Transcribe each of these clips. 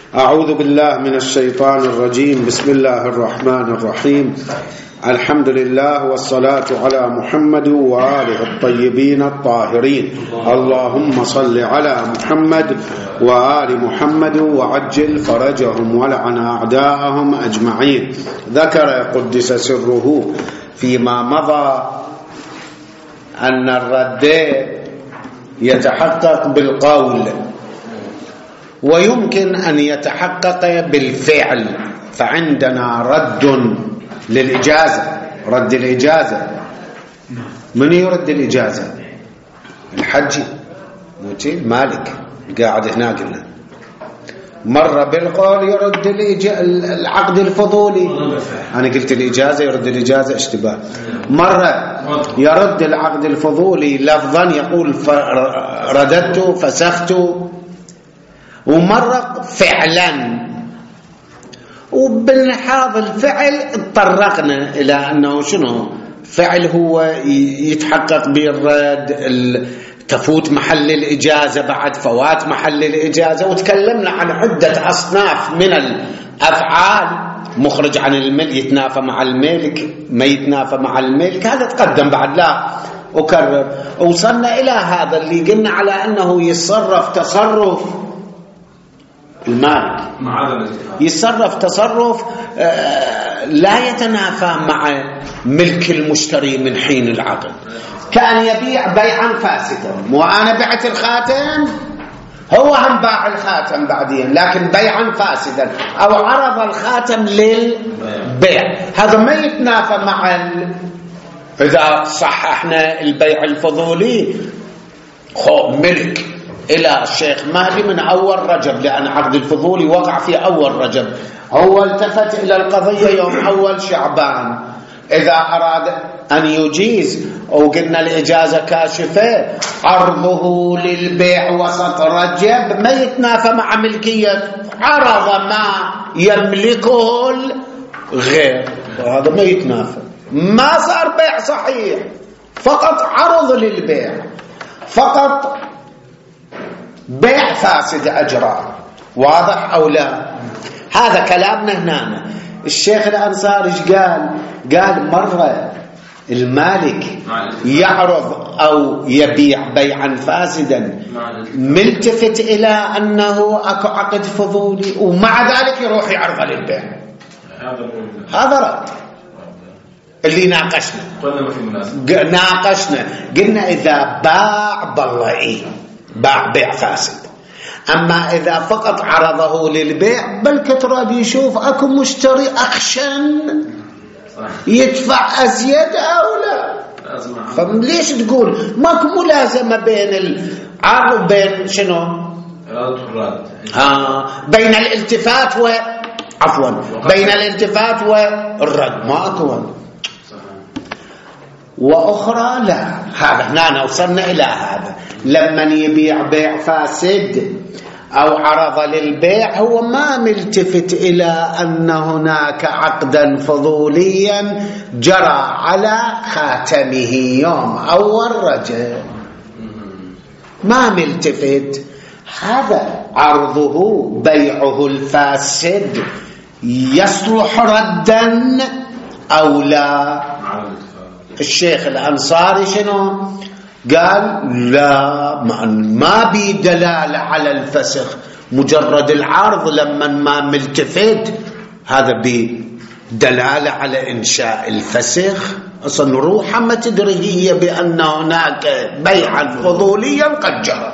أعوذ بالله من الشيطان الرجيم. بسم الله الرحمن الرحيم. الحمد لله والصلاة على محمد وآله الطيبين الطاهرين. اللهم صل على محمد وآل محمد وعجل فرجهم ولعن أعداءهم أجمعين. ذكر قدس سره فيما مضى أن الرد يتحقق بالقول ويمكن أن يتحقق بالفعل، فعندنا رد للإجازة، رد الإجازة. من يرد الإجازة؟ الحج موتي مالك قاعد هنا قلنا. مرة بالقول يرد العقد الفضولي، أنا قلت الإجازة يرد الإجازة اشتباه. مرة يرد العقد الفضولي لفظا يقول رددت فسخت، ومرة فعلا. وبالحاض الفعل اضطرقنا إلى أنه شنو فعل هو يتحقق بالرد، تفوت محل الإجازة بعد فوات محل الإجازة، وتكلمنا عن عدة أصناف من الأفعال، مخرج عن الملك، يتنافى مع الملك، ما يتنافى مع الملك، هذا تقدم بعد لا أكرر. وصلنا إلى هذا اللي قلنا على أنه يتصرف تصرف المالك، يتصرف تصرف لا يتنافى مع ملك المشتري من حين العقد. كان يبيع بيعا فاسدا، وأنا بعت الخاتم، هو هم باع الخاتم بعدين لكن بيعا فاسدا، أو عرض الخاتم للبيع، هذا ما يتنافى مع إذا صححنا البيع الفضولي. ملك إلى الشيخ مهدي من أول رجب، لأن عقد الفضولي وقع في أول رجب، هو التفت إلى القضية يوم أول شعبان. إذا أراد أن يجيز، وقلنا الإجازة كاشفة، عرضه للبيع وسط رجب ما يتنافى مع ملكية، عرض ما يملكه الغير، وهذا ما يتنافى، ما صار بيع صحيح، فقط عرض للبيع، فقط بيع فاسد أجرى. واضح أو لا؟ هذا كلامنا هنا. الشيخ الأنصاري قال مرة المالك يعرض أو يبيع بيعا فاسدا ملتفت إلى أنه أكو عقد فضولي، ومع ذلك يروح يعرض للبيع، هذا رد اللي ناقشنا قلنا إذا باع بالله باع بيع فاسد. أما إذا فقط عرضه للبيع بل كتراد يشوف أكو مشتري أخشن يدفع أزيد أو لا، فليش تقول ماكو ملازمة بين العرض بين شنو بين الالتفات بين الالتفات والرد، ما أكو. وأخرى لا. هذا هنا وصلنا إلى هذا، لمن يبيع بيع فاسد أو عرض للبيع هو ما ملتفت إلى أن هناك عقدا فضوليا جرى على خاتمه يوم أول رجب، ما ملتفت. هذا عرضه بيعه الفاسد يصلح ردا أو لا؟ الشيخ الأنصاري شنو قال؟ لا، ما بي دلالة على الفسخ، مجرد العرض لما ما ملتفت هذا بدلالة على إنشاء الفسخ. أصلا روحا ما تدري هي بأن هناك بيعا فضوليا قد جرى،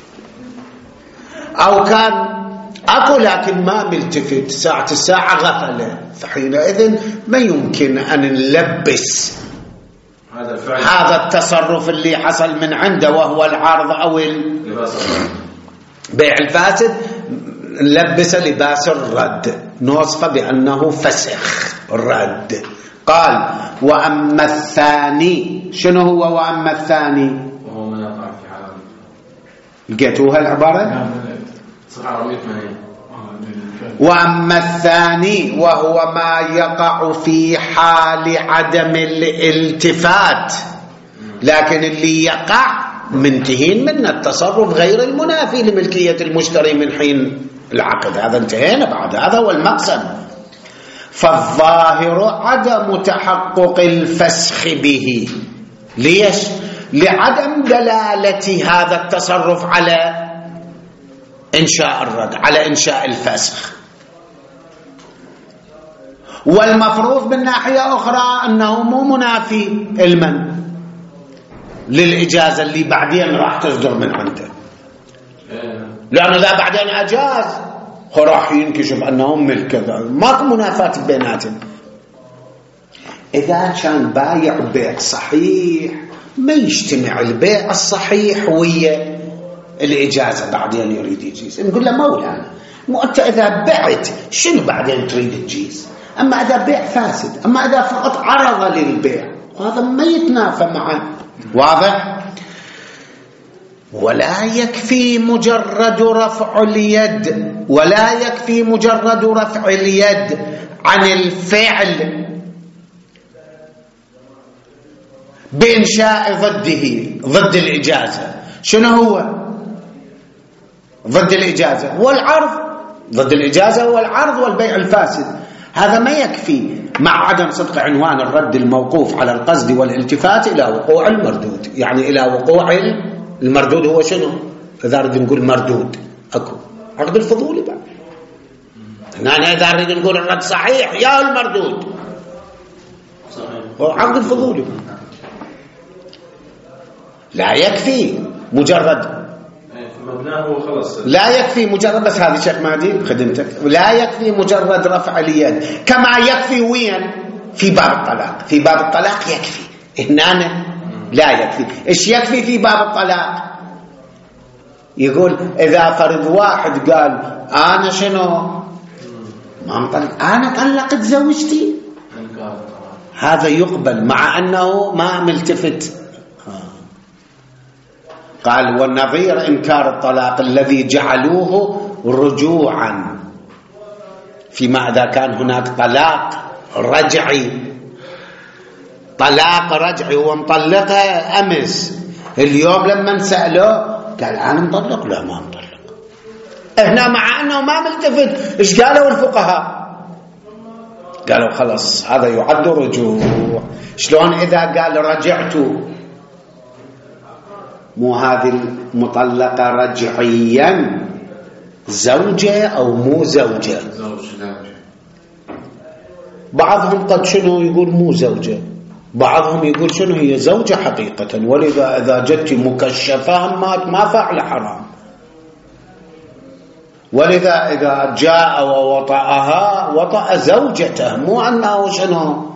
أو كان أكو لكن ما ملتفت، ساعة الساعة غفلة، فحينئذ ما يمكن أن نلبس هذا التصرف اللي حصل من عنده وهو العرض أو البيع الفاسد، لبس لباس الرد، نوصف بأنه فسخ الرد. قال وأما الثاني، شنو هو وأما الثاني؟ وهو ما يقع في حال، لقيتوها العبارة؟ وأما الثاني وهو ما يقع في حال عدم الالتفات، لكن اللي يقع منتهين من التصرف غير المنافي لملكية المشتري من حين العقد، هذا انتهينا بعد، هذا هو المقسم. فالظاهر عدم تحقق الفسخ به. ليش؟ لعدم دلالة هذا التصرف على إنشاء الرد، على إنشاء الفسخ. والمفروض من ناحية أخرى أنه مو منافي المن للإجازة اللي بعدين راح تصدر من عنده، لأنه إذا بعدين أجاز راح ينكشف أنهم ملك، ماكو منافاة بيناتهم. إذا كان بايع بيع صحيح ما يجتمع البيع الصحيح ويا الإجازة بعدين يريد يجيز، نقول له مولانا مو أنت إذا بعت شنو بعدين تريد تجيز؟ أما إذا بيع فاسد، أما إذا فقط عرض للبيع، هذا ما يتنافى معه. واضح؟ ولا يكفي مجرد رفع اليد، ولا يكفي مجرد رفع اليد عن الفعل بإنشاء ضده، ضد الإجازة. شنو هو ضد الإجازة؟ والعرض. ضد الإجازة هو العرض والبيع الفاسد. هذا ما يكفي مع عدم صدق عنوان الرد الموقوف على القصد والالتفات إلى وقوع المردود. يعني إلى وقوع المردود هو شنو؟ إذا نريد نقول مردود أكو عقد الفضولي بعد. هنا إذا نريد نقول الرد صحيح يا المردود صحيح، عقد الفضولي. لا يكفي مجرد، لا يكفي مجرد، بس هذه شيخ مهدي خدمتك، لا يكفي مجرد رفع اليد كما يكفي وين؟ في باب الطلاق. في باب الطلاق يكفي، هنا لا يكفي. ايش يكفي في باب الطلاق؟ يقول إذا فرض واحد قال أنا شنو ما مطلق، أنا طلقت زوجتي، هذا يقبل مع أنه ما ملتفت. قال والنظير إنكار الطلاق الذي جعلوه رجوعا، فيما إذا كان هناك طلاق رجعي، طلاق رجعي ومطلقها أمس، اليوم لما نسأله قال أنا مطلق، لا ما مطلق. هنا مع أنه ما ملتفت، إيش قالوا الفقهاء؟ قالوا خلاص هذا يعد رجوع. شلون إذا قال رجعت؟ مو هذه المطلقة رجعيا زوجة أو مو زوجة؟ بعضهم قد شنو يقول مو زوجة، بعضهم يقول شنو هي زوجة حقيقة، ولذا إذا جدت مكشفة ما فعل حرام. ولذا إذا جاء ووطأها وطأ زوجته، مو أنه شنو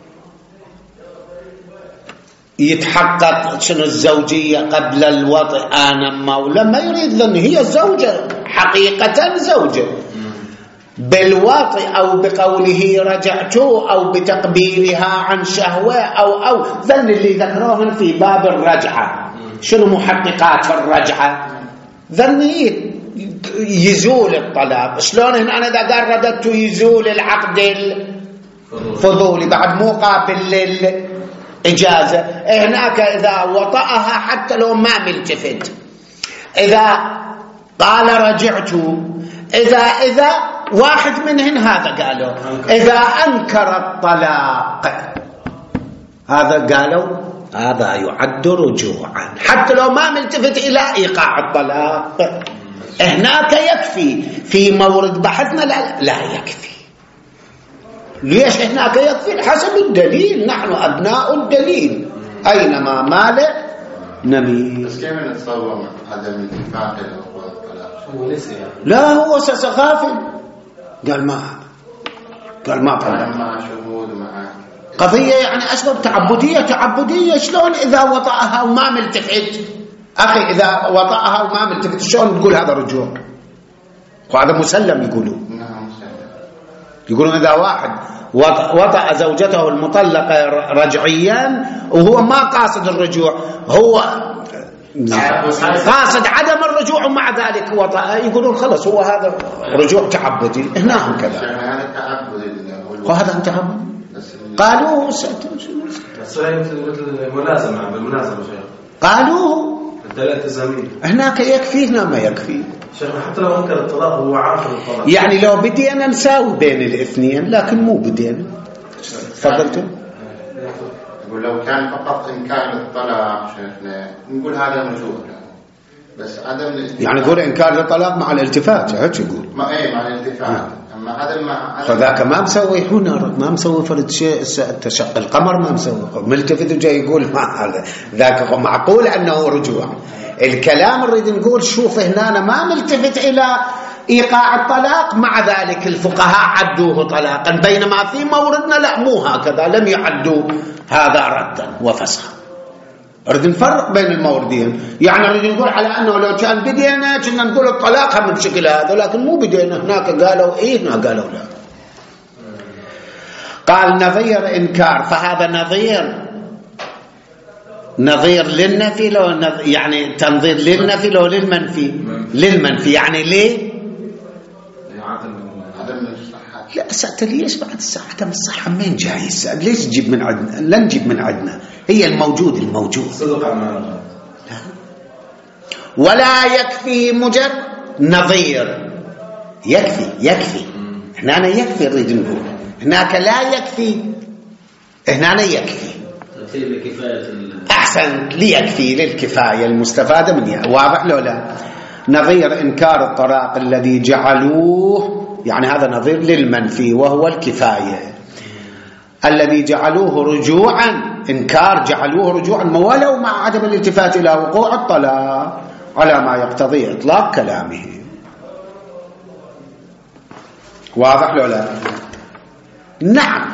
يتحقق شنو الزوجية قبل الوطئ. أنا مولا ما يريد ذن، هي زوجة حقيقة، زوجة بالوطئ أو بقوله رجعت أو بتقبيلها عن شهوة أو ذن اللي ذكروهن في باب الرجعة. شنو محققات الرجعة؟ ذن يزول الطلاق. شلون هنا أنا إذا قال رددت يزول العقد الفضولي بعد مو قابل للإجازة. هناك إذا وطأها حتى لو ما ملتفت، إذا قال رجعت، إذا واحد منهن هذا قالوا إذا أنكر الطلاق، هذا قالوا هذا يعد رجوعا حتى لو ما ملتفت إلى إيقاع الطلاق. هناك يكفي، في مورد بحثنا لا يكفي. ليش هناك يكفي؟ حسب الدليل، نحن أبناء الدليل، أينما مال نميل. بس كيف نتصور عدم الاتفاق على الطلاق؟ هو ليس لا هو غافل، قال ما طلع مع شهود ومع قضية يعني أسباب تعبدية. شلون إذا وطأها وما ملتفت؟ أخي إذا وطأها وما ملتفت شلون تقول هذا رجوع؟ وهذا مسلم يقولون إذا واحد وطأ زوجته المطلقة رجعيا وهو ما قاصد الرجوع، هو قاصد عدم الرجوع ومع ذلك وطأ، يقولون خلص هو هذا رجوع تعبدي. هنا هم كذا، وهذا تعبد. قالوا بس هي مثل الملازمة بالمناسبة شيخ، قالوا الدلالة التزامية. هناك يكفي، هنا ما يكفي. حتى لو انكر الطلاق هو عارف الطلاق، يعني لو بدينا نساوي بين الاثنين لكن مو بدينا. تفضلتم. يقول لو كان فقط إنكار الطلاق شيخنا نقول هذا رجوع، بس عدم يعني يقول إنكار الطلاق مع الالتفات، هيك يقول. مع الالتفات. أما عدم مع فذاك ما مسوي هنا، ما مسوي فرد شيء. تشق القمر ما مسوي، ملتفت وجاي يقول ما هذا ذاك معقول أنه رجوع. الكلام نريد نقول شوف هنا أنا ما ملتفت إلى إيقاع الطلاق، مع ذلك الفقهاء عدوه طلاقا، بينما في موردنا لا مو هكذا، لم يعدوا هذا ردا وفسخا. نريد نفرق بين الموردين، يعني نريد نقول على أنه لو كان بدينا كنا نقول الطلاق هم بالشكل هذا، لكن مو بدينا. هناك قالوا إيه، هنا قالوا لا. قال نظير إنكار، فهذا نظير للنفي لو يعني تنظير للنفي لو للمنفي يعني ليه؟ لا سألت ليش بعد الساعة عدم الصحة مين جاي السؤال؟ ليش تجيب من عندنا؟ لا نجيب من عندنا، هي الموجود ولا يكفي مجرد نظير. يكفي هنا يكفي، نريد نقول هناك لا يكفي، هنا يكفي أحسن، ليكفي للكفاية المستفادة منها. واضح لو لا؟ نظير إنكار الطلاق الذي جعلوه، يعني هذا نظير للمنفي وهو الكفاية، الذي جعلوه رجوعا، إنكار جعلوه رجوعا ولو مع عدم الالتفات إلى وقوع الطلاق على ما يقتضي إطلاق كلامه. واضح لو لا؟ نعم.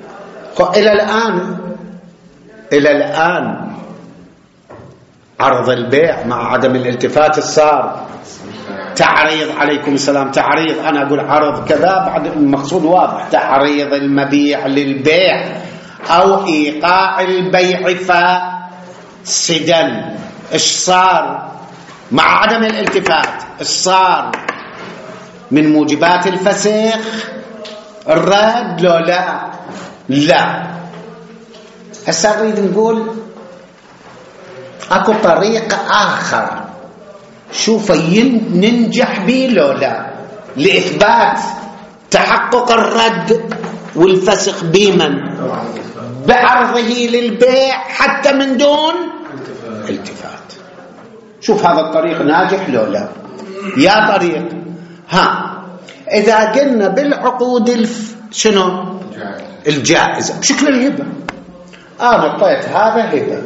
إلى الآن عرض البيع مع عدم الالتفات صار تعريض. عليكم السلام. تعريض، أنا أقول عرض كذا، بعد المقصود واضح، تعريض المبيع للبيع أو إيقاع البيع فاسدا. إيش صار مع عدم الالتفات؟ إيش صار من موجبات الفسخ؟ الرد لو لا. هسه نريد نقول اكو طريق آخر، شوف ننجح به لو لا، لإثبات تحقق الرد والفسخ بمن؟ بعرضه للبيع حتى من دون التفات. شوف هذا الطريق ناجح لو لا؟ يا طريق إذا قلنا بالعقود شنو؟ الجائزة بشكل الهبة. أنا طيت هذا هبة،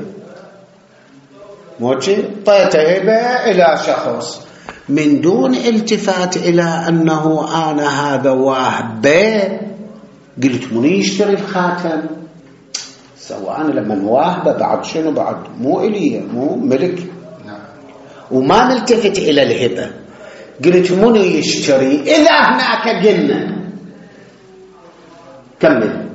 موجه طيت هبة إلى شخص من دون التفات إلى أنه أنا هذا واهبه، قلت من يشتري الخاتم سواء أنا لما واهبه بعد شنو، بعد مو إلي، مو ملك، وما نلتفت إلى الهبة، قلت من يشتري. إذا هناك قلنا كمل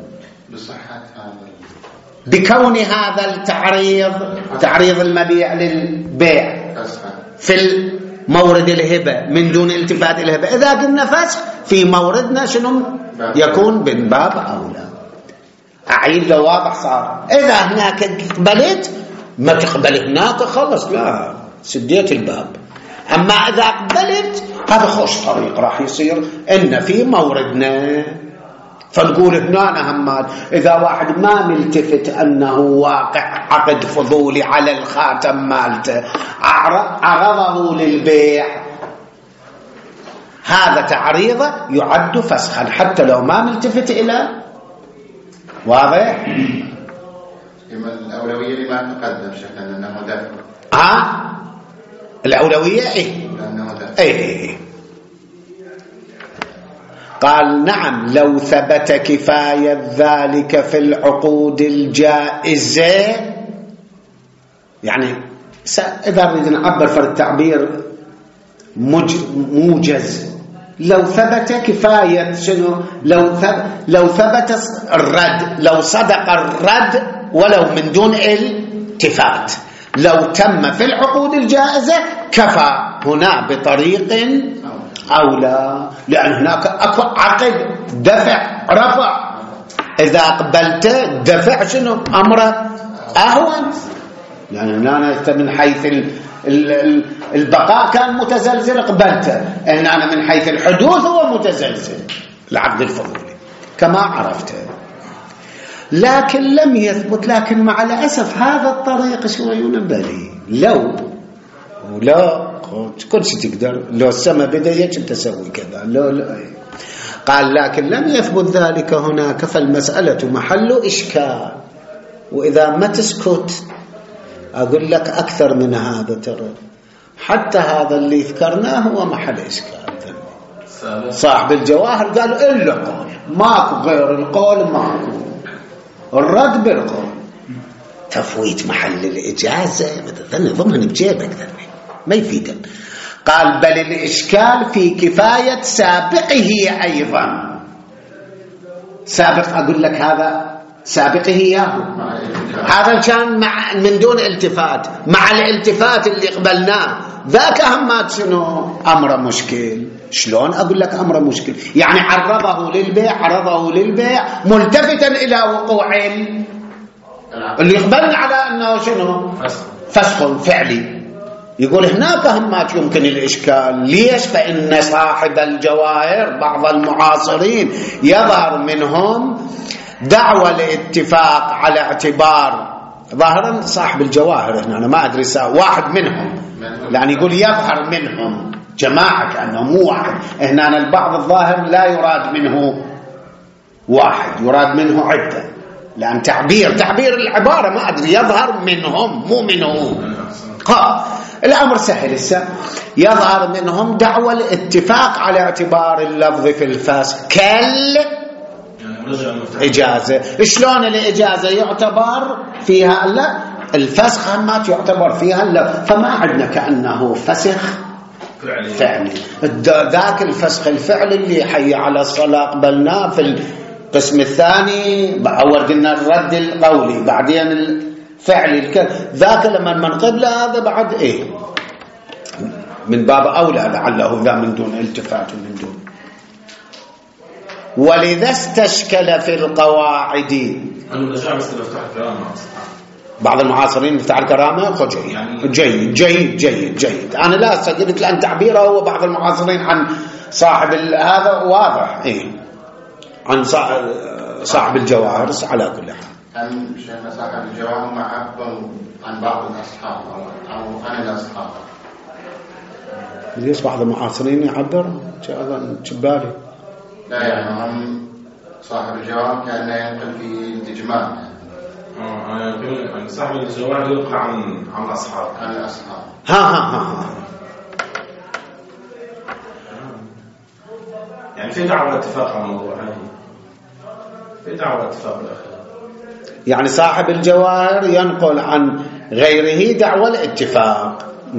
بكون هذا التعريض، تعريض المبيع للبيع في المورد الهبة من دون التفات الهبة، إذا قلنا فسخ في موردنا شنو يكون من باب أولى. أعيد لو واضح صار. إذا هناك قبلت، ما تقبل هناك خلص، لا سديت الباب. أما إذا قبلت هذا خوش طريق راح يصير إن في موردنا. فنقول هنا همات إذا واحد ما ملتفت أنه واقع عقد فضولي على الخاتم مالته، عرضه للبيع، هذا تعريضه يعد فسخا حتى لو ما ملتفت إلى. واضح؟ الأولوية لما تقدم شكلا أنه دفع. الأولوية إيه. قال نعم لو ثبت كفاية ذلك في العقود الجائزة، يعني إذا نريد نعبر في التعبير موجز، لو ثبت كفاية شنو؟ لو ثبت الرد، لو صدق الرد ولو من دون التفات، لو تم في العقود الجائزة كفى هنا بطريق أولى، لأن هناك أكو عقد دفع رفع، إذا قبلت دفع شنو أمره أهون. يعني أنا من حيث البقاء كان متزلزل قبلته، أنا من حيث الحدوث هو متزلزل العقد الفضولي كما عرفته. لكن لم يثبت. لكن مع الأسف هذا الطريق شوي ينبغي لو كل شيء تقدر، لو السماء بدأت تسوي كذا، لا قال لكن لم يثبت ذلك هناك، فالمسألة محل إشكال. وإذا ما تسكت أقول لك أكثر من هذا، ترى حتى هذا اللي ذكرناه هو محل إشكال. صاحب الجواهر قالوا إلا قول، ماكو غير القول، ماكو الرد بالقول. تفويت محل الإجازة مثلا ضمن بجيبك ما يفيدك. قال بل الإشكال في كفاية سابقه أيضا. سابق أقول لك هذا سابقه إياه، هذا كان من دون التفات، مع الالتفات اللي قبلناه ذاك همات شنو أمر مشكل. شلون أقول لك أمر مشكل؟ يعني عرضه للبيع ملتفتا إلى وقوع اللي قبلنا على أنه شنو فسخ فعلي. يقول هناك همات يمكن الإشكال. ليش؟ فإن صاحب الجواهر بعض المعاصرين يظهر منهم دعوى الاتفاق على اعتبار ظاهرا صاحب الجواهر هنا أنا ما أدري واحد منهم، يعني يقول يظهر منهم جماعة كأنه مو واحد. هنا البعض الظاهر لا يراد منه واحد، يراد منه عدة، لأن تعبير العبارة ما أدري يظهر منهم مو منه. الأمر سهل يظهر منهم دعوى الاتفاق على اعتبار اللفظ في الفسخ إجازة. شلون الإجازة يعتبر فيها لا الفسخ ما تعتبر فيها لا، فما عندنا كأنه فسخ فعلي. ذاك الفسخ الفعلي اللي حي على الصلاة قبلناه في القسم الثاني، أول قلنا الرد القولي بعدين الفعلي، ذاك لما منقبل هذا بعد من باب أولى لعله ذا من دون التفات من دون. ولذا استشكل في القواعد بعض المعاصرين مفتاح الكرامة جيد جيد جيد جيد. أنا لا قلت لأن تعبيره هو بعض المعاصرين عن صاحب هذا واضح عن صاحب الجواهر على كل حال. عن شيخنا صاحب الجواهر معبر عن بعض الأصحاب أو عن الأصحاب. ليش بعض المعاصرين يعبر هذا شبالي؟ لا يعني هم صاحب الجواهر كأنه ينقل في إجمال. يعني صاحب الجواهر يلقى عن الأصحاب. عن الأصحاب. ها يعني في دعوة اتفاق على الموضوع هذه، في دعوة اتفاق الأخير. يعني صاحب الجواهر ينقل عن غيره دعوى الاتفاق.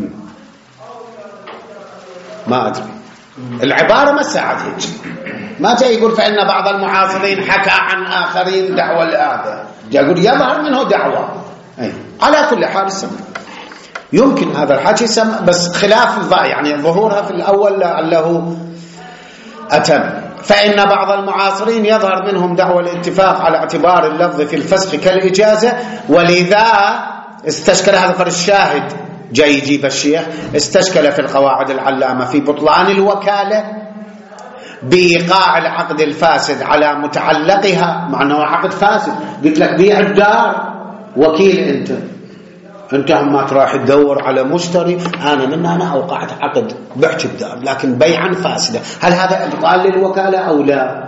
ما أدري العبارة ما ساعدت، ما جاي يقول فإن بعض المعاصرين حكى عن آخرين دعوى هذا، جاي يقول يظهر منه دعوة. على كل حال يمكن هذا الحكي بس خلاف يعني ظهورها في الأول لعله أتم. فإن بعض المعاصرين يظهر منهم دعوى الاتفاق على اعتبار اللفظ في الفسخ كالإجازة، ولذا استشكل هذا فر الشاهد جاي يجيب الشيخ استشكل في القواعد العلامة في بطلان الوكالة بإيقاع العقد الفاسد على متعلقها، مع أنه عقد فاسد. قلت لك بيع الدار وكيل أنت ما تروح تدور على مشتري، أنا أوقعت عقد بعت الدار لكن بيعا فاسدة، هل هذا إبطال للوكالة أو لا؟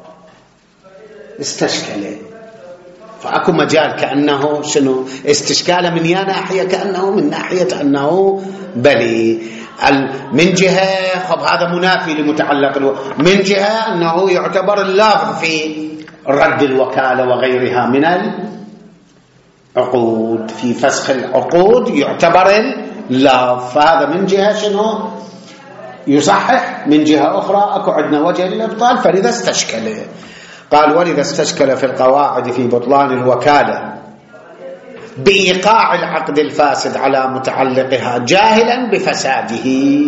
استشكل، فأكو مجال كأنه شنو استشكال من ناحية كأنه من ناحية أنه بلي من جهة هذا منافي لمتعلق من جهة أنه يعتبر اللفظ في رد الوكالة وغيرها من العقود، في فسخ العقود يعتبر اللفظ، فهذا من جهة شنو يصحح، من جهة أخرى أكو عندنا وجه للإبطال، فلذا استشكل. قال ولذا استشكل في القواعد في بطلان الوكالة بإيقاع العقد الفاسد على متعلقها جاهلا بفساده،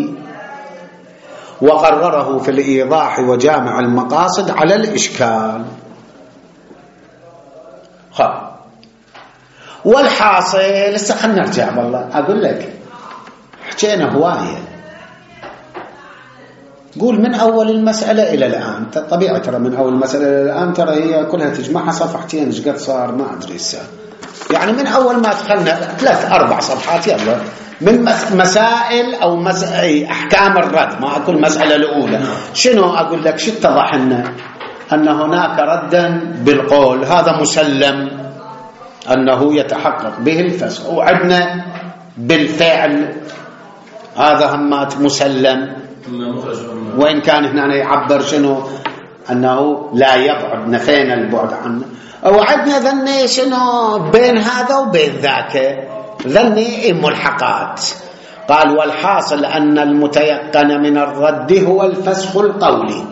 وقرره في الإيضاح وجامع المقاصد على الإشكال. والحاصل لسه خلنا نرجع والله أقول لك حكينا هواية. قول من أول المسألة إلى الآن، طبيعي ترى من أول المسألة إلى الآن ترى هي كلها تجمعها صفحتين إيش قد صار ما أدري الساعة، يعني من أول ما دخلنا 3-4 صفحات يلا من مسائل أو أحكام الرد، ما أقول مسألة الأولى شنو أقول لك. شو اتضح لنا؟ أن هناك ردا بالقول هذا مسلم أنه يتحقق به الفسخ، وعدنا بالفعل هذا همات مسلم، وإن كان هنا يعبر شنو أنه لا يبعد، نفينا البعد عنه. وعدنا ذني شنو بين هذا وبين ذاك، ذني ملحقات. قال والحاصل أن المتيقن من الرد هو الفسخ القولي.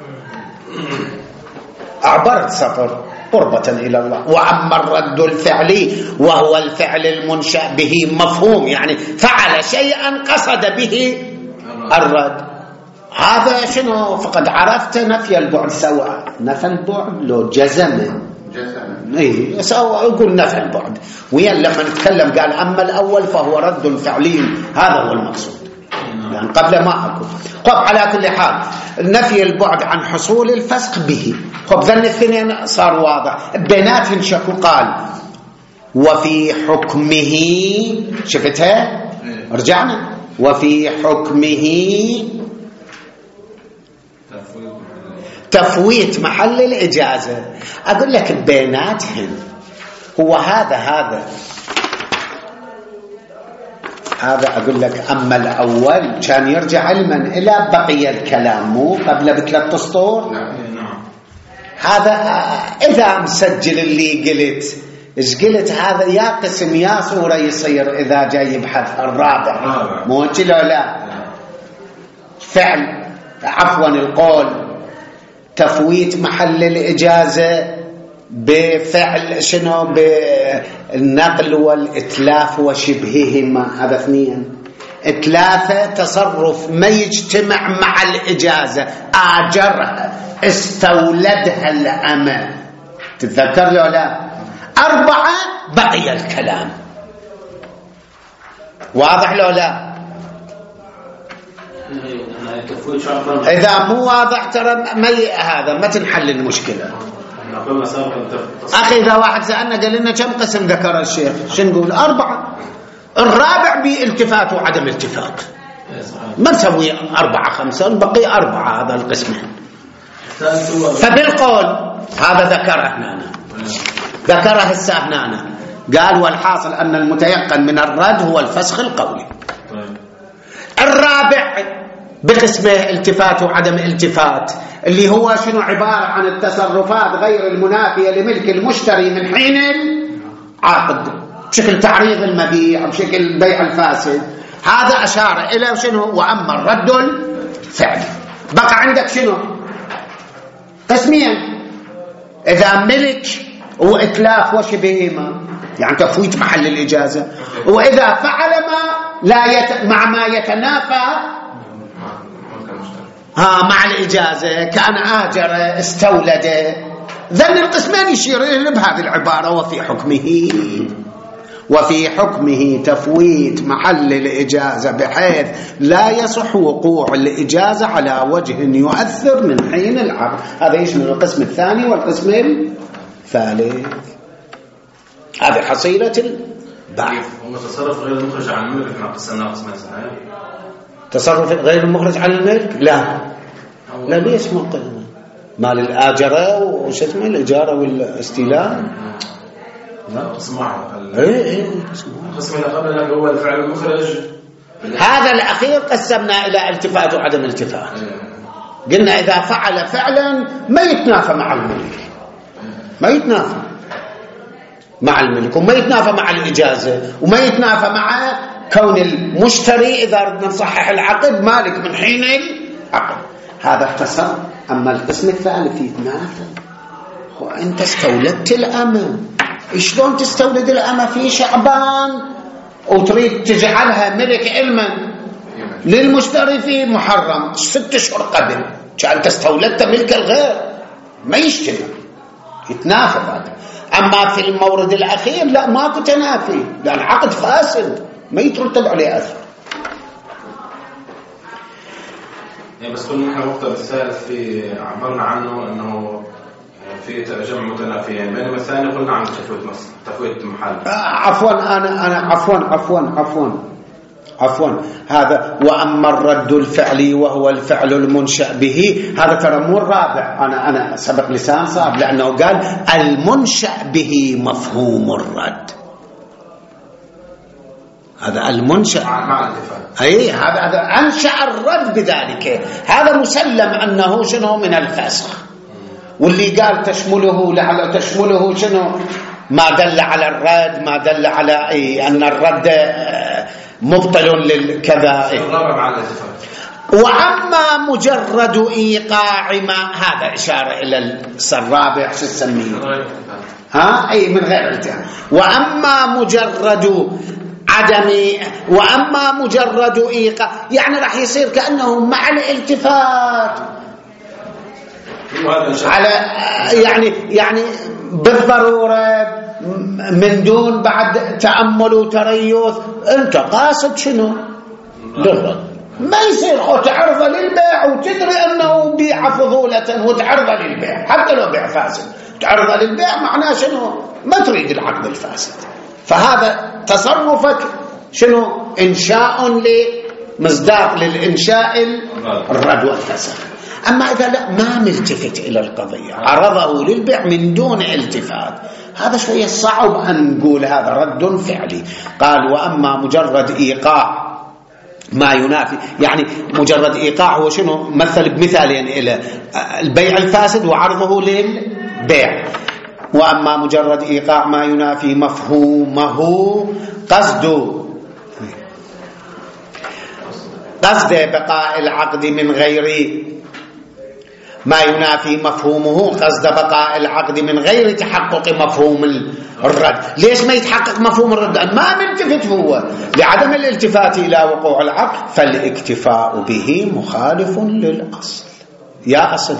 أعبرت سطر قربة إلى الله. وأما الرد الفعلي وهو الفعل المنشأ به مفهوم، يعني فعل شيئا قصد به الرد، هذا شنو؟ فقد عرفت نفي البعد سواء نفى البعد لو جزم اي سواء يقول نفى البعد، ويا لما نتكلم قال أما الأول فهو رد فعلي، هذا هو المقصود يعني قبل ما أكون. طب على كل حال نفي البعد عن حصول الفسق به. طب ذن الاثنين صار واضح بيناتهم شكو. قال وفي حكمه، شفتها رجعنا وفي حكمه تفويت محل الإجازة. أقول لك بيناتهم هو هذا أقول لك. أما الأول كان يرجع علما إلى بقي الكلام مو قبل ب3 أسطور. هذا إذا مسجل اللي قلت إيش قلت هذا يا قسم يا صورة يصير إذا جاي يبحث الرابع مو كذا لا فعل عفوا القول تفويت محل الإجازة بفعل شنو بالنقل والإتلاف وشبههما. هذا 2. 3 تصرف ما يجتمع مع الإجازة، آجرها استولدها الأمة، تتذكر له لا. 4 بقي الكلام. واضح له لا؟ إذا مو واضح ترى هذا ما تنحل المشكلة. أخي إذا واحد سألنا قال لنا كم قسم ذكر الشيخ، شو نقول؟ 4. الرابع بالتفات وعدم التفات، ما نسوي 4-5 بقي 4 هذا القسمين. فبالقول هذا ذكره هنا، ذكره هسه هنا. قال والحاصل أن المتيقن من الرد هو الفسخ القولي. الرابع بقسمه التفات وعدم التفات، اللي هو شنو؟ عبارة عن التصرفات غير المنافية لملك المشتري من حين العقد، بشكل تعريض المبيع، بشكل البيع الفاسد. هذا أشار إلى شنو؟ وأما الرد الفعلي بقى عندك شنو؟ قسمين، إذا ملك وإتلاف وشبههما يعني تفويت محل الإجازة، وإذا فعل مع ما يتنافى مع الإجازة كان آجر استولد. ذن القسمين يشير إلى بهذه العبارة وفي حكمه تفويت محل الإجازة بحيث لا يصح وقوع الإجازة على وجه يؤثر من حين العقد. هذا يشمل القسم الثاني والقسم الثالث. هذه حصيلة البحث. وتصرف غير المخرج عن الملك احنا قسمناه قسمين صحيح. تصرف غير المخرج عن الملك لا ليش مال الآجرة وش اسمه الإجارة والاستيلاء. لا قسم واحد. القسم اللي قبل هو الفعل المخرج. هذا الأخير قسمنا إلى التفات وعدم التفات. قلنا إذا فعل فعلا ما يتنافى مع الملك، ما يتنافى مع الملك، وما يتنافى مع الإجازة، وما يتنافى مع كون المشتري إذا ردنا نصحح العقد مالك من حين العقد. هذا اختصر. أما القسم الثالث يتنافى. وأنت استولدت الأمة، شلون تستولد الأمة في شعبان وتريد تجعلها ملك علما للمشتري في محرم 6 أشهر قبل، كأنت استولدت ملك الغير، ما يجتمع، يتنافى هذا. أما في المورد الأخير لا، ماكو تنافي، لأن العقد فاسد ما يترتب عليه أثر. يعني بس قلنا نحن وقت الثالث في عبرنا عنه أنه في جمع متنافيين، بينما الثاني قلنا عن تفويت محل. عفوا هذا. وأما الرد الفعلي وهو الفعل المنشأ به، هذا ترى مو الرابع، أنا سبق لسان صعب، لأنه قال المنشأ به مفهوم الرد. هذا المنشأ مع الاتفاق، أي هذا أنشأ الرد بذلك، هذا مسلم أنه شنو من الفسخ. واللي قال تشمله شنو ما دل على الرد، ما دل على أن الرد مبطل للكذا. وأما مجرد إيقاع ما، هذا إشارة إلى الرابع شو تسميه أي من غير التهام. وأما مجرد إيقاع يعني راح يصير كأنه مع الالتفات على يعني بالضرورة من دون بعد تأمل وتريث. أنت قاصد شنو للرد، ما يصير تعرضه للبيع وتدري أنه بيع فضولة وتعرضه للبيع، حتى لو بيع فاسد تعرضه للبيع معناه شنو ما تريد العقد الفاسد. فهذا تصرفك شنو إنشاء لمصداق للإنشاء الرد والفسخ. أما إذا لا ما ملتفت إلى القضية، عرضه للبيع من دون التفات، هذا شوية صعب أن نقول هذا رد فعلي. قال وأما مجرد إيقاع ما ينافي، يعني مجرد إيقاع هو شنو؟ مثل بمثالين إلى البيع الفاسد وعرضه للبيع. وأما مجرد إيقاع ما ينافي مفهومه قصد بقاء العقد من غير ما ينافي مفهومه، قصد بقاء العقد من غير تحقق مفهوم الرد. ليش ما يتحقق مفهوم الرد؟ ما ملتفت هو لعدم الالتفات إلى وقوع العقد، فالاكتفاء به مخالف للأصل. يا أصل،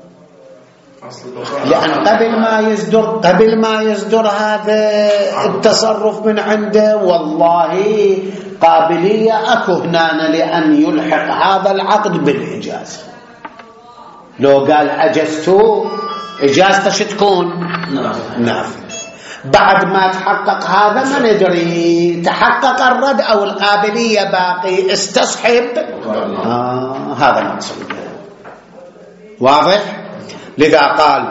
لأن قبل ما يصدر هذا التصرف من عنده والله قابلية أكو هنا لأن يلحق هذا العقد بالإجازة. لو قال أجزته إجازته شتكون نافذ. بعد ما تحقق هذا ما ندري تحقق الرد أو القابلية باقي، استصحب هذا المقصود. واضح؟ لذا قال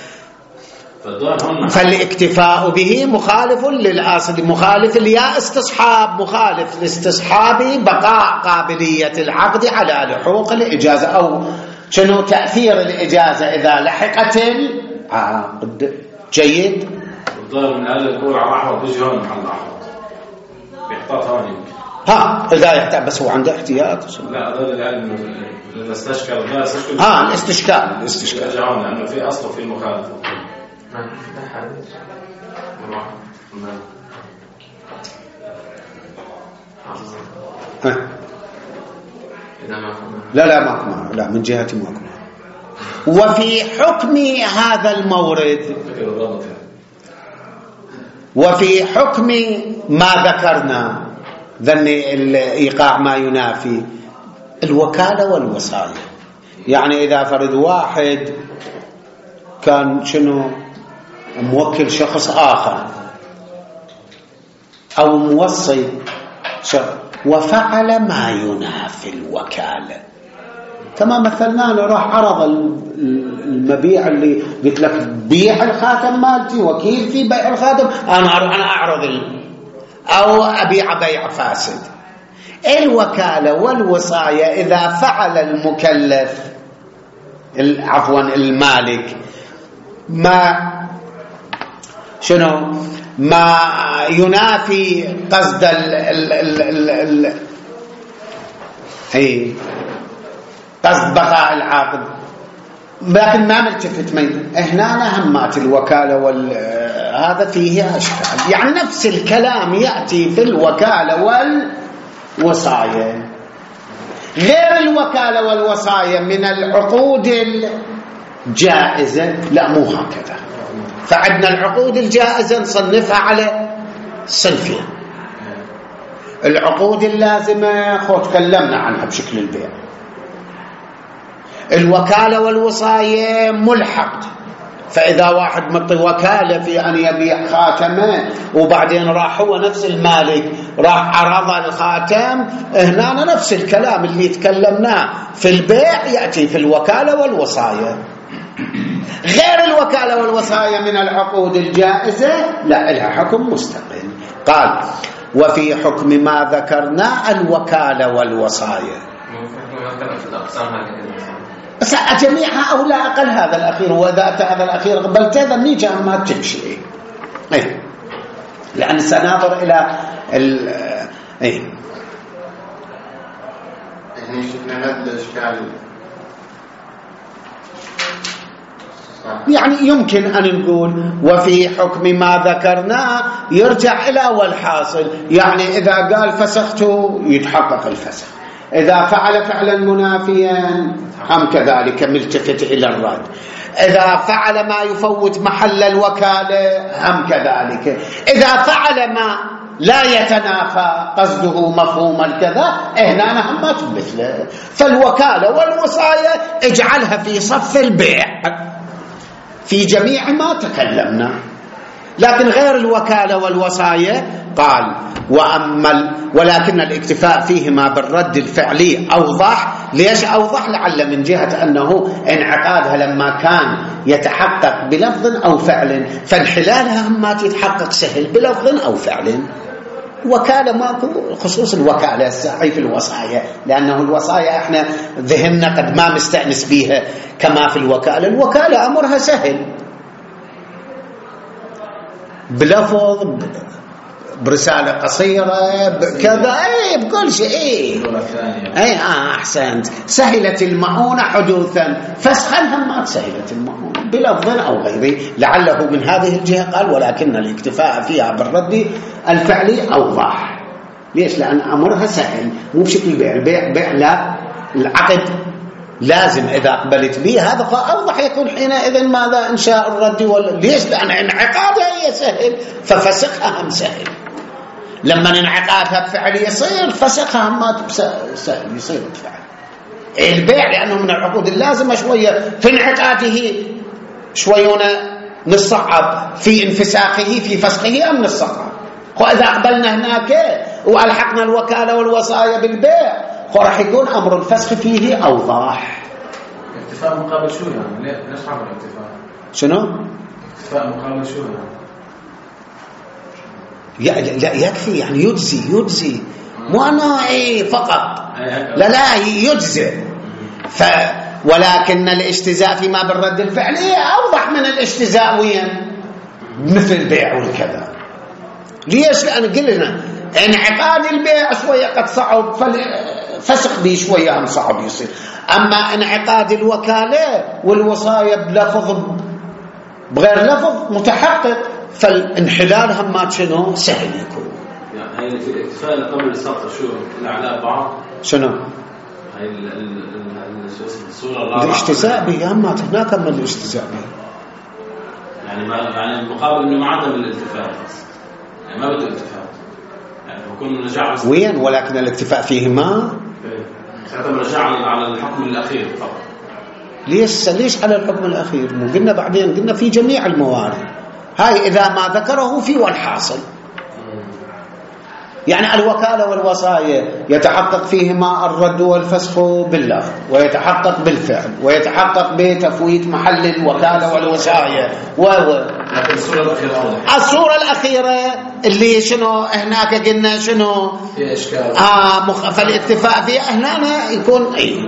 فالاكتفاء به مخالف للأصل، مخالف ليا استصحاب، مخالف لاستصحاب بقاء قابلية العقد على لحوق الإجازة أو شنو تأثير الإجازة إذا لحقت العقد. جيد. الظاهر من هذا يقول على الأحوط بيجي هون محل الأحوط بيحتاط هون يمكن إذا يحتاج، بس هو عنده احتياط. لا هذا العلم إذا استشكل الاستشكال جاء هون لأنه في أصل وفي مخالفة. لا ماكو، لا من جهتي ماكو. وفي حكم هذا المورد، وفي حكم ما ذكرنا ذن الإيقاع ما ينافي الوكالة والوصاية. يعني إذا فرض واحد كان شنو موكل شخص آخر أو موصي وفعل ما ينافي الوكالة، كما مثلنا راح عرض المبيع اللي قلت لك بيع الخاتم مالتي، وكيل في بيع الخاتم، أنا أعرض أو أبيع بيع فاسد. الوكالة والوصاية إذا فعل المكلف المالك ما ينافي قصد قصد بقاء العقد، لكن ما ملتفت هنا همات الوكالة هذا فيه أشكال. يعني نفس الكلام يأتي في الوكالة والوصاية. غير الوكالة والوصاية من العقود الجائزة لا مو هكذا. فعندنا العقود الجائزة نصنفها على صنفين. العقود اللازمة تكلمنا عنها بشكل البيع. الوكالة والوصاية ملحق، فإذا واحد مطي وكالة في أن يبيع خاتمه وبعدين راح هو نفس المالك راح عرض الخاتم، هنا نفس الكلام اللي تكلمناه في البيع يأتي في الوكالة والوصاية. غير الوكالة والوصاية من العقود الجائزة لا لها حكم مستقل. قال وفي حكم ما ذكرنا الوكالة والوصاية جميعها أو لا أقل هذا الأخير، وإذا أتى هذا الأخير قبلت هذا نيجي ما تمشي. لأن سننظر إلى يعني يمكن أن نقول وفي حكم ما ذكرناه يرجع إلى أول حاصل، يعني إذا قال فسخته يتحقق الفسخ، إذا فعل فعلا منافيا هم كذلك ملتفت إلى الرد، إذا فعل ما يفوت محل الوكالة هم كذلك، إذا فعل ما لا يتنافى قصده مفهوم الكذا هنا هم ما تمثله. فالوكالة والوصاية اجعلها في صف البيع في جميع ما تكلمنا. لكن غير الوكالة والوصاية قال ولكن الاكتفاء فيهما بالرد الفعلي أوضح. ليش أوضح؟ لعل من جهة أنه انعقادها لما كان يتحقق بلفظ أو فعل، فانحلالها ما تتحقق سهل بلفظ أو فعل. وكالة ماكو، خصوص الوكالة الساعي في الوصايا، لأنه الوصايا احنا ذهننا قد ما مستأنس بيها كما في الوكالة. الوكالة أمرها سهل بلفظ برسالة قصيرة بكذا بكل شيء أحسنت. سهلت المعونة حدوثا، فسخا ما سهلت المعونة بلفظ أو غيره. لعله من هذه الجهة قال ولكن الاكتفاء فيها بالرد الفعلي أوضح. ليش؟ لأن أمرها سهل مو بشكل البيع. البيع لا، العقد لازم إذا أقبلت به هذا فأوضح يكون حينئذ ماذا إنشاء الرد ليش؟ لأن انعقادها هي سهل ففسخها هم سهل. لما انعقادها بفعل يصير فسخها ما سهل يصير بفعل. البيع لأنه من العقود اللازمة شوية في انعقاده شوية نصعب، في انفساخه في فسخه أم نصعب. وإذا أقبلنا هناك وألحقنا الوكالة والوصايا بالبيع راح يكون أمر الفسخ فيه أوضح. اكتفاء مقابل شو يعني؟ ليش عمل اكتفاء؟ شنو؟ اكتفاء مقابل شو يعني؟ لا يكفي يعني يجزي مو أنه فقط لا يجزي. ولكن الاجتزاء فيما بالرد الفعلي أوضح من الاجتزاء وين مثل البيع والكذا. ليش؟ لأن قلنا انعقاد البيع شوية قد صعب، فسخ به شوية هم صعب يصير. أما انعقاد الوكالة والوصايا بلفظ بغير لفظ متحقق، فالانحلال هم ما شنو سهل يكون. يعني هاي في الاكتفاء اللي قبل السطر شو الأعلاء بعض شنو؟ هاي الصورة الرابعة الاجتزاء به ما هناك من الاجتزاء به يعني المقابل إنه ما عدم الالتفات، يعني ما بده التفات، يعني بكون رجع وين. ولكن الاكتفاء فيه ما ساعتها رجع على الحكم الأخير فقط. ليش على الحكم الأخير؟ مو قلنا بعدين قلنا في جميع الموارد هاي إذا ما ذكره في والحاصل. يعني الوكالة والوصايا يتحقق فيهما الرد والفسخ باللفظ، ويتحقق بالفعل، ويتحقق بتفويت محل الوكالة والوصايا. لكن الصورة الأخيرة اللي شنو هناك قلنا شنو في إشكال فالاكتفاء فيها هنا يكون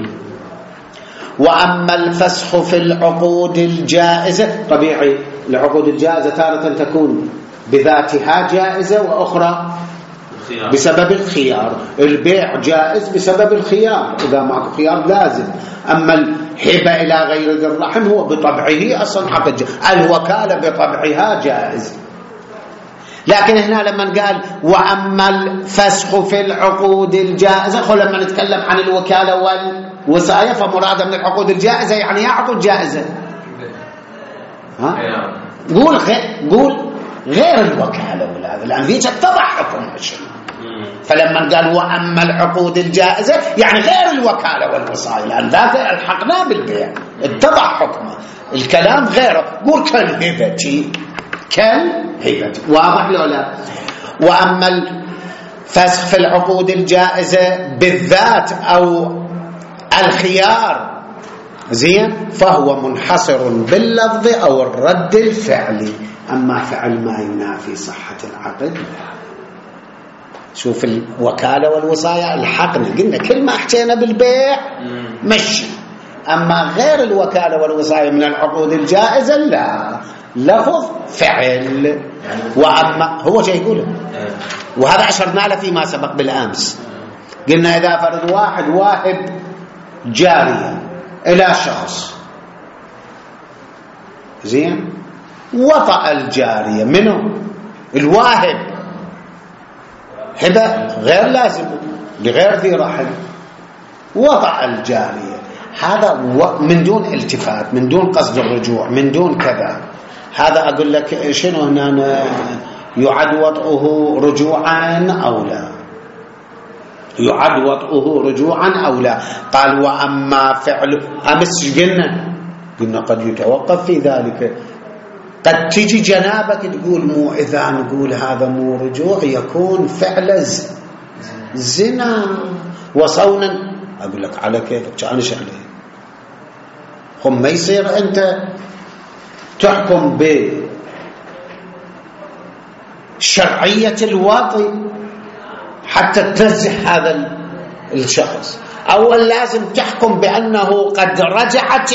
وأما الفسخ في العقود الجائزة طبيعي. العقود الجائزة تارة تكون بذاتها جائزة وأخرى بسبب الخيار. البيع جائز بسبب الخيار، إذا ماكو خيار لازم. أما الحبة إلى غير ذي الرحم هو بطبعه أصلا عقد. الوكالة بطبعها جائز. لكن هنا لما قال وأما الفسخ في العقود الجائزة، لما نتكلم عن الوكالة والوصاية فمراد من العقود الجائزة يعني عقود جائزة قول غير الوكالة ولا هذا، لأن ذيك اتضح حكمها شنو. فلما قال وأما العقود الجائزة يعني غير الوكالة والوصاية، لأن ذاك الحقنا بالبيع اتضح حكمه، الكلام غيره. قول كالهبة، واضح لو لا؟ وأما الفسخ في العقود الجائزة بالذات أو الخيار زين فهو منحصر باللفظ أو الرد الفعلي. أما فعل ما ينافي صحة العقد، شوف الوكالة والوصاية الحقنا قلنا كل ما حكينا بالبيع مشي، أما غير الوكالة والوصاية من العقود الجائزة لا، لفظ فعل. وأما هو شيء يقوله، وهذا أشرنا له فيما سبق بالأمس. قلنا إذا فرض واحد واهب جارية إلى شخص زين، وطأ الجارية منه الواهب، هبة غير لازم لغير ذي رحم، وطأ الجارية، هذا من دون التفات، من دون قصد الرجوع، من دون كذا. هذا أقول لك شنو هنا، يعد وطئه رجوعا أو لا، يعد وطئه رجوعا أو لا. قال وأما فعل أمس قلنا قد يتوقف في ذلك، قد تجي جنابك تقول مو إذا نقول هذا مو رجوع يكون فعل زنا وصونا. أقول لك على كيفك كانش عليه، هم ما يصير أنت تحكم بشرعية الواطي حتى تنزح هذا الشخص. أول لازم تحكم بأنه قد رجعت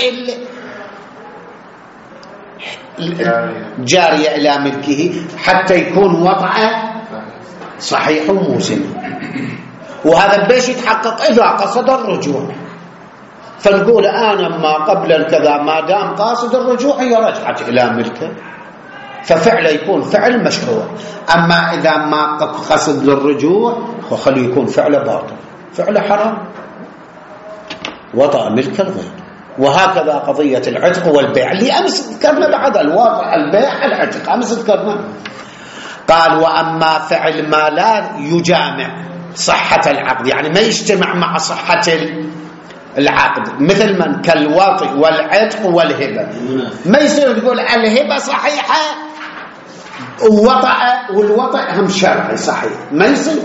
جارية إلى ملكه حتى يكون وضعه صحيح وموزن. وهذا بيش يتحقق إذا قصد الرجوع، فنقول أنا ما قبل الكذا ما دام قاصد الرجوع هي رجعت إلى ملكه، ففعله يكون فعل مشروع. أما إذا ما قصد للرجوع خليه يكون فعله باطل، فعله حرام، وطأ ملك الغير. وهكذا قضية العتق والبيع اللي أمس ذكرنا بعد الواقع، البيع العتق أمس ذكرنا. قال وأما فعل ما لا يجامع صحة العقد، يعني ما يجتمع مع صحة العقد، مثل من كالوطئ والعتق والهبة. ما يصير تقول الهبة صحيحة والوطئ هم شرعي صحيح، ما يصير.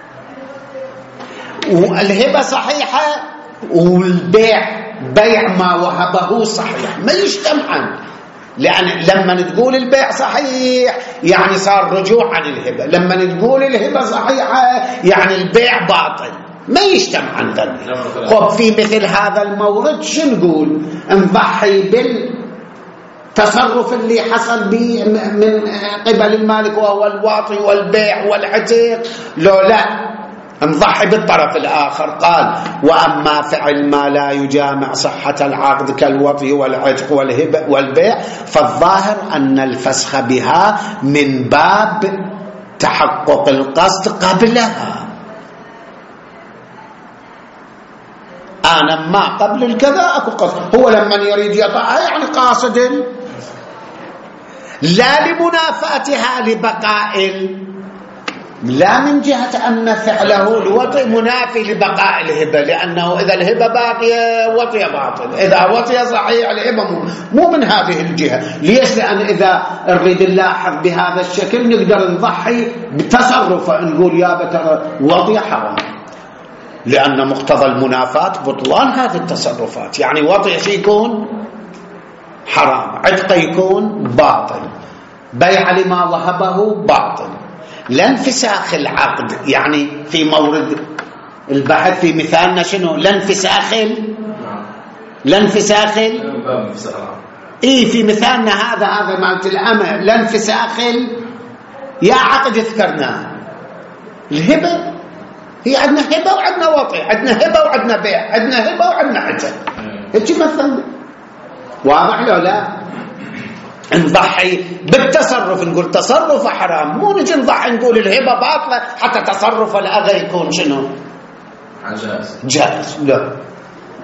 والهبة صحيحة والبيع بيع ما وهبه صحيح، ما يجتمعان. لأن لما تقول البيع صحيح يعني صار رجوع عن الهبة، لما تقول الهبة صحيحة يعني البيع باطل، ما يجتمع عن ذلك. خب في مثل هذا المورد شو نقول؟ نضحي بالتصرف اللي حصل به من قبل المالك وهو الواطي والبيع والعتق، لو لا نضحي بالطرف الآخر. قال وأما فعل ما لا يجامع صحة العقد كالوطي والعتق والهبة والبيع فالظاهر أن الفسخ بها من باب تحقق القصد قبلها. أنا ما قبل الكذا أكو قصد، هو لما يريد يطأها يعني قاصد، لا لمنافاتها لبقاء، لا من جهة أن فعله الوطئ منافي لبقاء الهبة، لأنه إذا الهبة باقية وطئ باطل، إذا وطئ صحيح الهبة مو من هذه الجهة. ليش؟ لأن إذا نريد نلاحظ بهذا الشكل نقدر نضحي بتصرف، نقول يا بتر وطئ حرام، لأن مقتضى المنافات بطلان هذه التصرفات. يعني وطئ شيء يكون حرام، عتق يكون باطل، بيع لما وهبه باطل. لا انفساخ العقد، يعني في مورد البحث في مثالنا شنو؟ لا انفساخ في مثالنا هذا مالت الأمة، لا انفساخ يا عقد ذكرناه. الهبة هي عندنا هبة وعندنا وطئ، عندنا هبة وعندنا بيع، عندنا هبة وعندنا عتق، هيك مثلنا. واضح لو لا؟ نضحي بالتصرف، نقول تصرف حرام، مو نجي نضحي نقول الهبة باطلة حتى تصرف الأذى يكون شنو؟ جائز. لا،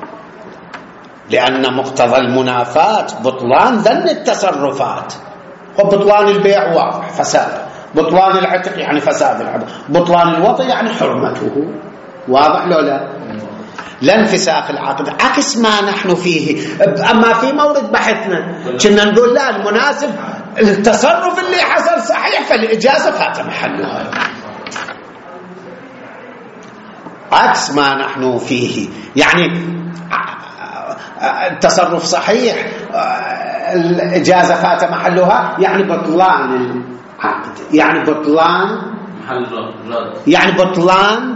لأن مقتضى المنافات بطلان ذن التصرفات. بطلان البيع واضح فساد، بطلان العتق يعني فساد العبد، بطلان الوطي يعني حرمته. واضح لو لا؟ لا انفساخ العقد عكس ما نحن فيه. أما في مورد بحثنا كنا نقول لا، المناسب التصرف اللي حصل صحيح فالإجازة فات محلها، عكس ما نحن فيه. يعني التصرف صحيح، الإجازة فات محلها، يعني بطلان العقد، يعني بطلان محل الرد، يعني بطلان.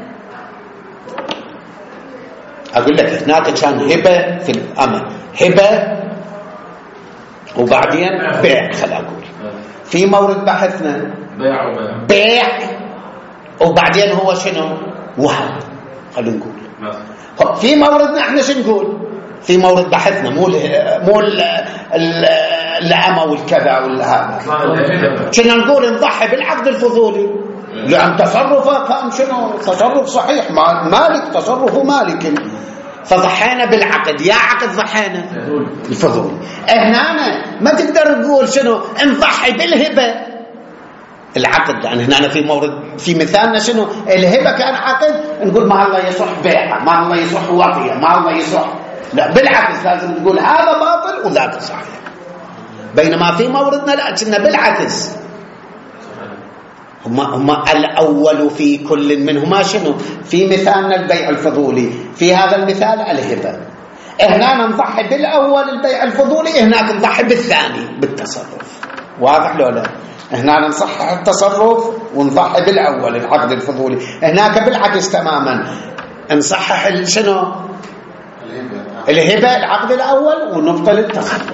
أقول لك هناك كان هبة في الأمر، هبة وبعدين بيع. خل أقول في مورد بحثنا بيع وبعدين هو شنو؟ وهب. خلينا نقول في موردنا احنا شو نقول؟ في مورد بحثنا مو العمى والكذا والهذا، كنا نقول نضحي بالعقد الفضولي لأن تصرفه كان شنو؟ تصرف صحيح، مالك تصرفه مالك، فضحينا بالعقد. يا عقد ضحينا الفضولي. هنا ما تقدر تقول شنو نضحي بالهبة العقد، لأن هنا في مورد في مثالنا شنو؟ الهبة كان عقد، نقول ما الله يصح بيعه، ما الله يصح وطيه، ما الله يصح. لا، بالعكس لازم نقول هذا باطل وذاك صحيح. بينما في موردنا لا، كنا بالعكس. هما الأول في كل منهما شنو؟ في مثالنا البيع الفضولي، في هذا المثال الهبة. هنا نضحي بالأول البيع الفضولي، هناك نضحي بالثاني بالتصرف. واضح لو لا؟ هنا نصحح التصرف ونضحي بالأول العقد الفضولي، هناك بالعكس تماما، نصحح شنو؟ الهبة العقد الأول ونبطل التصرف.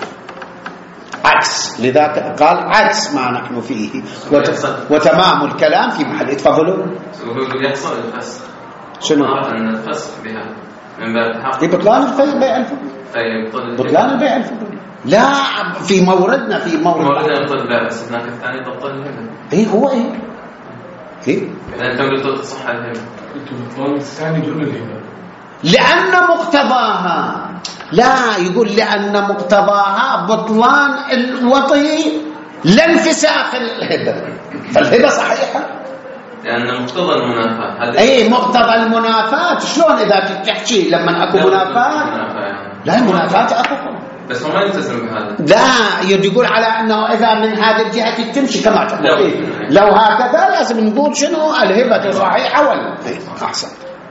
عكس، لذلك قال عكس ما نحن فيه. وتمام الكلام في محل. تفضلوا. يحصل الفسخ. شنو؟ أن الفسخ بها من باب الحق. بطلان البيع الفضولي. بطلان البيع الفضولي. لا، في موردنا موردنا يبطل البيع، بس هناك الثاني تبطل الهبة. ايه هو ايه؟ ايه؟ إذا أنت قلت تصح الهبة. بطلان الثاني دون الهبة. لأن مقتضاها، لا يقول لأن مقتضاها بطلان الوطي لا انفساخ الهبة، فالهبة صحيحة لأن مقتضى المنافاة. أي مقتضى المنافاة. شلون إذا تحكي لما أكو منافاة؟ لا، المنافاة أكو، بس هو ما يلتزم بهذا. لا، يقول على أنه إذا من هذه الجهة تمشي كما تقول. لو هكذا لازم نقول شنو؟ الهبة صحيحة ولا أحسن.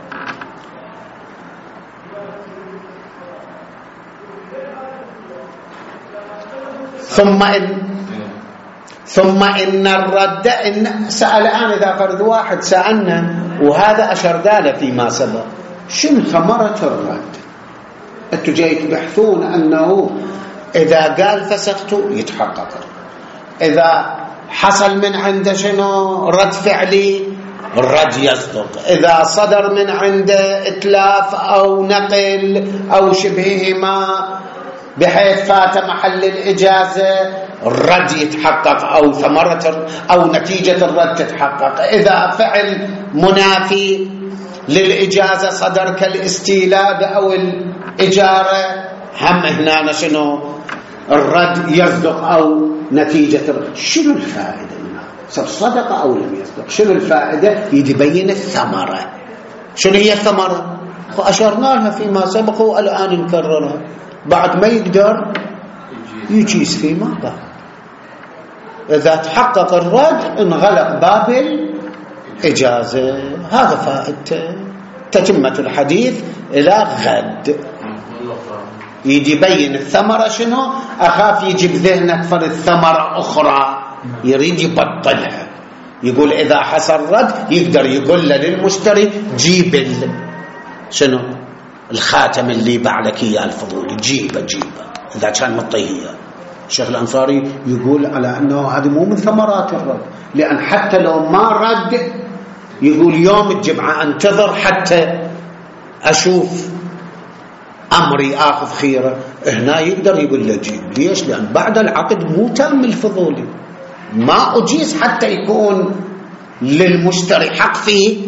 ثم إن الرد سأل الآن إذا فرد واحد سألنا، وهذا أشرنا له فيما سبق، شنو ثمرة الرد؟ أنتوا جاي تبحثون أنه إذا قال فسخته يتحقق، إذا حصل من عنده شنو رد فعلي الرد يصدق، إذا صدر من عنده إتلاف أو نقل أو شبههما بحيث فات محل الإجازة الرد يتحقق، أو ثمرة أو نتيجة الرد تتحقق. إذا فعل منافي للإجازة صدر كالاستيلاد أو الإجارة، هم هنا شنو الرد يصدق أو نتيجة الرد. شنو الفائدة منها؟ صدق أو لم يصدق، شنو الفائدة؟ يبين الثمرة. شنو هي الثمرة؟ وأشرنا لها فيما سبق والآن نكررها. بعد ما يقدر يجيز فيما بعد، إذا تحقق الرد انغلق باب الإجازة. هذا فائدته. تتمة الحديث إلى غد. يجي يبين الثمرة شنو. أخاف يجي بذهنك فرد ثمرة أخرى يريد يبطلها. يقول إذا حصل رد يقدر يقول للمشتري جيب شنو الخاتم اللي بعلك إياه الفضولي، جيبه إذا كان مطيه. الشيخ الأنصاري يقول على أنه هذه مو من ثمرات الرد، لأن حتى لو ما رد يقول يوم الجمعة انتظر حتى أشوف أمري آخذ خيرة. هنا يقدر يقول له جيب. ليش؟ لأن بعد العقد مو تام الفضولي، ما أجيز حتى يكون للمشتري حق فيه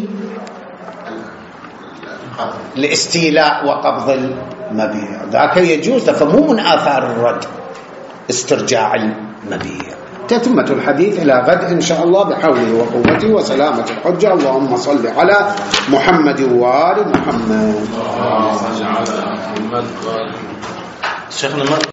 الاستيلاء وقبض المبيع، ذاك يجوز. فمو من آثار الرد استرجاع مبيع. تتمة الحديث إلى غد إن شاء الله بحوله وقوته وسلامة الحجة. اللهم صل على محمد وآل محمد. شيخنا